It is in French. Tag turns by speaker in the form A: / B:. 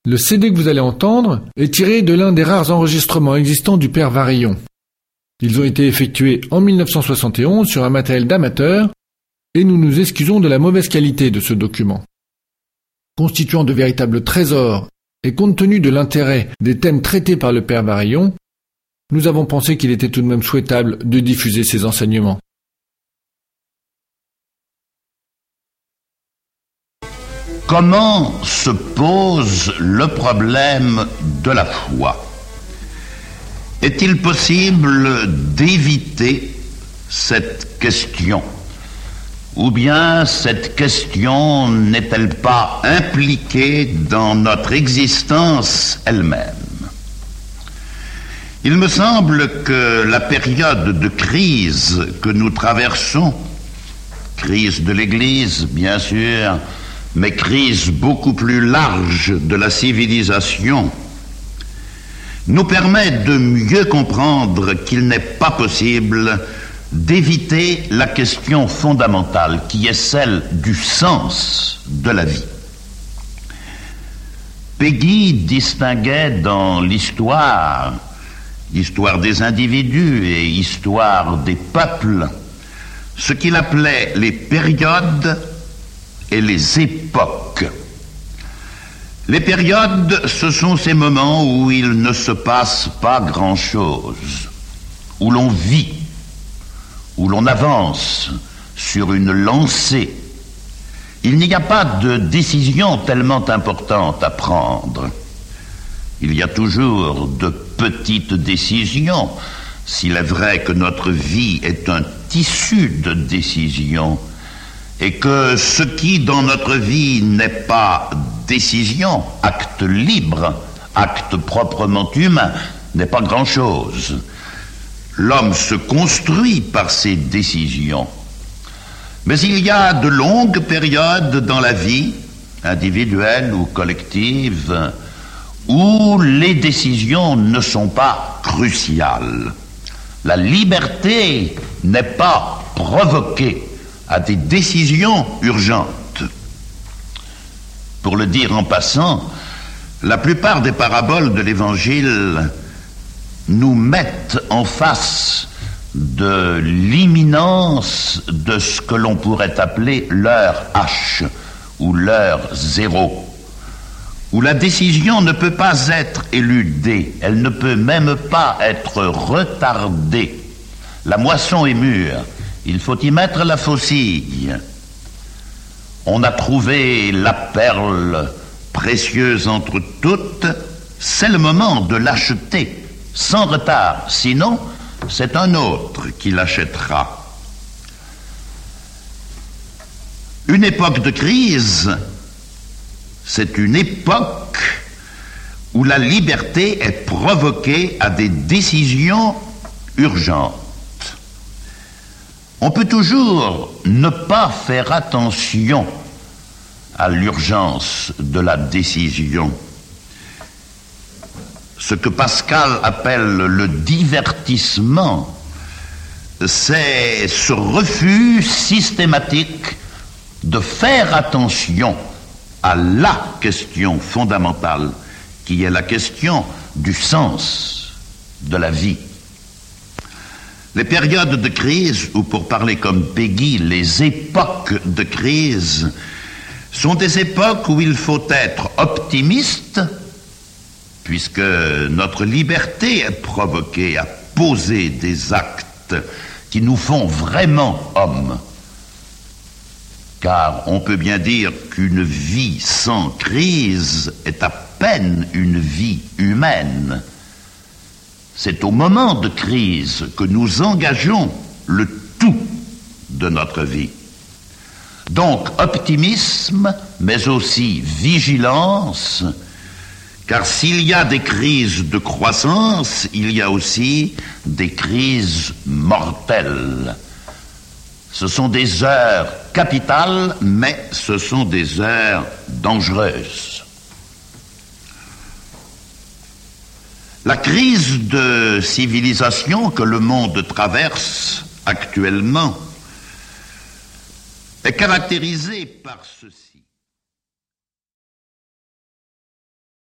A: Le CD que vous allez entendre est tiré de l'un des rares enregistrements existants du père Varillon. Ils ont été effectués en 1971 sur un matériel d'amateur et nous nous excusons de la mauvaise qualité de ce document. Constituant de véritables trésors et compte tenu de l'intérêt des thèmes traités par le père Varillon, nous avons pensé qu'il était tout de même souhaitable de diffuser ces enseignements.
B: Comment se pose le problème de la foi? Est-il possible d'éviter cette question? Ou bien cette question n'est-elle pas impliquée dans notre existence elle-même? Il me semble que la période de crise que nous traversons, crise de l'Église bien sûr, mais crise beaucoup plus large de la civilisation, nous permet de mieux comprendre qu'il n'est pas possible d'éviter la question fondamentale qui est celle du sens de la vie. Péguy distinguait dans l'histoire des individus et histoire des peuples, ce qu'il appelait les périodes et les époques. Les périodes, ce sont ces moments où il ne se passe pas grand-chose, où l'on vit, où l'on avance sur une lancée. Il n'y a pas de décision tellement importante à prendre. Il y a toujours de petites décisions, s'il est vrai que notre vie est un tissu de décisions, et que ce qui dans notre vie n'est pas décision, acte libre, acte proprement humain, n'est pas grand-chose. L'homme se construit par ses décisions. Mais il y a de longues périodes dans la vie, individuelle ou collective, où les décisions ne sont pas cruciales. La liberté n'est pas provoquée à des décisions urgentes. Pour le dire en passant, la plupart des paraboles de l'Évangile nous mettent en face de l'imminence de ce que l'on pourrait appeler l'heure H ou l'heure zéro, où la décision ne peut pas être éludée, elle ne peut même pas être retardée. La moisson est mûre, il faut y mettre la faucille. On a trouvé la perle précieuse entre toutes, c'est le moment de l'acheter, sans retard, sinon c'est un autre qui l'achètera. Une époque de crise, c'est une époque où la liberté est provoquée à des décisions urgentes. On peut toujours ne pas faire attention à l'urgence de la décision. Ce que Pascal appelle le divertissement, c'est ce refus systématique de faire attention à la question fondamentale, qui est la question du sens de la vie. Les périodes de crise, ou pour parler comme Péguy, les époques de crise, sont des époques où il faut être optimiste, puisque notre liberté est provoquée à poser des actes qui nous font vraiment hommes. Car on peut bien dire qu'une vie sans crise est à peine une vie humaine. C'est au moment de crise que nous engageons le tout de notre vie. Donc optimisme, mais aussi vigilance, car s'il y a des crises de croissance, il y a aussi des crises mortelles. Ce sont des heures capitales, mais ce sont des heures dangereuses. La crise de civilisation que le monde traverse actuellement est caractérisée par ceci.